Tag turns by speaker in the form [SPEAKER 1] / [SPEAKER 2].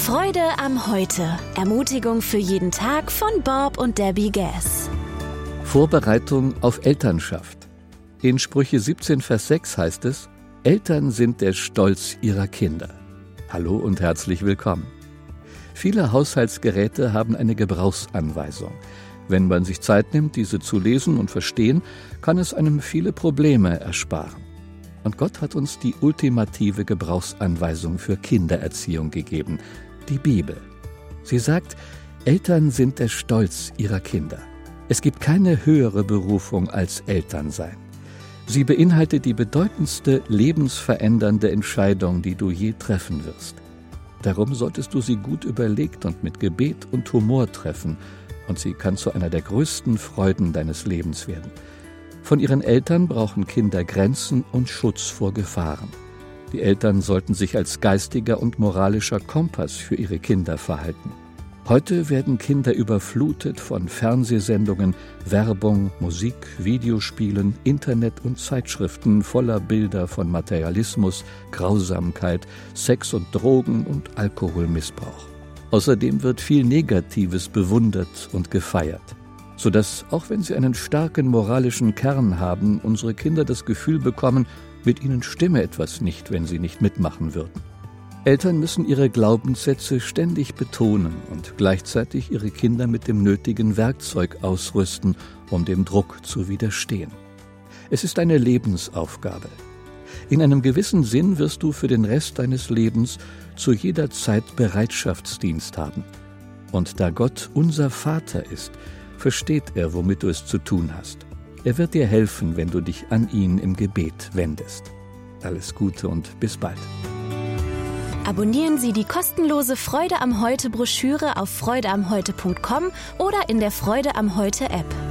[SPEAKER 1] Freude am Heute. Ermutigung für jeden Tag von Bob und Debbie Gass.
[SPEAKER 2] Vorbereitung auf Elternschaft. In Sprüche 17, Vers 6 heißt es: Eltern sind der Stolz ihrer Kinder. Hallo und herzlich willkommen. Viele Haushaltsgeräte haben eine Gebrauchsanweisung. Wenn man sich Zeit nimmt, diese zu lesen und verstehen, kann es einem viele Probleme ersparen. Und Gott hat uns die ultimative Gebrauchsanweisung für Kindererziehung gegeben, die Bibel. Sie sagt, Eltern sind der Stolz ihrer Kinder. Es gibt keine höhere Berufung als Elternsein. Sie beinhaltet die bedeutendste lebensverändernde Entscheidung, die du je treffen wirst. Darum solltest du sie gut überlegt und mit Gebet und Humor treffen, und sie kann zu einer der größten Freuden deines Lebens werden. Von ihren Eltern brauchen Kinder Grenzen und Schutz vor Gefahren. Die Eltern sollten sich als geistiger und moralischer Kompass für ihre Kinder verhalten. Heute werden Kinder überflutet von Fernsehsendungen, Werbung, Musik, Videospielen, Internet und Zeitschriften voller Bilder von Materialismus, Grausamkeit, Sex und Drogen und Alkoholmissbrauch. Außerdem wird viel Negatives bewundert und gefeiert, sodass, auch wenn sie einen starken moralischen Kern haben, unsere Kinder das Gefühl bekommen, mit ihnen stimme etwas nicht, wenn sie nicht mitmachen würden. Eltern müssen ihre Glaubenssätze ständig betonen und gleichzeitig ihre Kinder mit dem nötigen Werkzeug ausrüsten, um dem Druck zu widerstehen. Es ist eine Lebensaufgabe. In einem gewissen Sinn wirst du für den Rest deines Lebens zu jeder Zeit Bereitschaftsdienst haben. Und da Gott unser Vater ist, versteht er, womit du es zu tun hast. Er wird dir helfen, wenn du dich an ihn im Gebet wendest. Alles Gute und bis bald.
[SPEAKER 1] Abonnieren Sie die kostenlose Freude am Heute Broschüre auf freudeamheute.com oder in der Freude am Heute App.